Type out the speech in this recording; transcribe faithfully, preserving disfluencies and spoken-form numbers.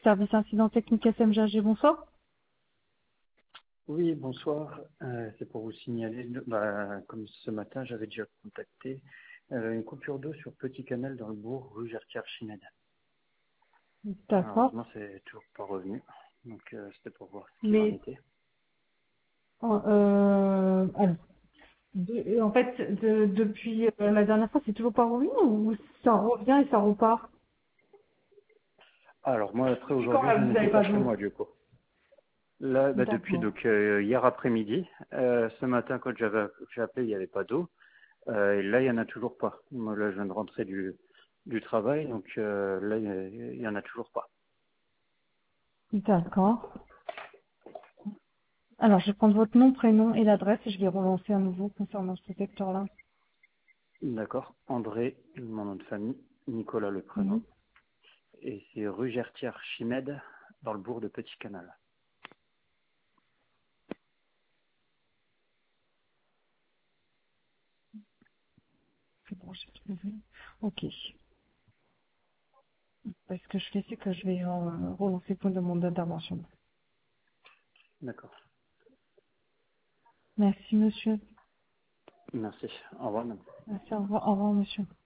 Service incident technique S M G A G, bonsoir. Oui, bonsoir. Euh, c'est pour vous signaler, bah, comme ce matin, j'avais déjà contacté euh, une coupure d'eau sur Petit Canal dans le bourg, rue Gertière-Chined. D'accord. Malheureusement, c'est toujours pas revenu. Donc, euh, c'était pour voir ce qu'il en Mais était. euh, alors, de- en fait, de- depuis euh, la dernière fois, c'est toujours pas revenu ou ça revient et ça repart? Alors, moi, après, Depuis quand aujourd'hui, là, je vous n'étais n'avez pas pas chez d'eau? moi, du coup. Là, bah, depuis D'accord. donc euh, hier après-midi, euh, ce matin, quand j'avais j'ai appelé, il n'y avait pas d'eau. Euh, et là, il y en a toujours pas. Moi, là, je viens de rentrer du, du travail, donc euh, là, il y, en a toujours pas. D'accord. Alors, je vais prendre votre nom, prénom et l'adresse et je vais relancer à nouveau concernant ce secteur-là. D'accord. André, mon nom de famille, Nicolas le prénom. Oui. Et c'est rue Gertière-Chimède, dans le bourg de Petit Canal. C'est bon, j'ai trouvé. Ok. Parce que je fais, c'est que je vais euh, relancer pour une demande d'intervention. D'accord. Merci, monsieur. Merci. Au revoir, madame. Merci, au revoir, au revoir, monsieur.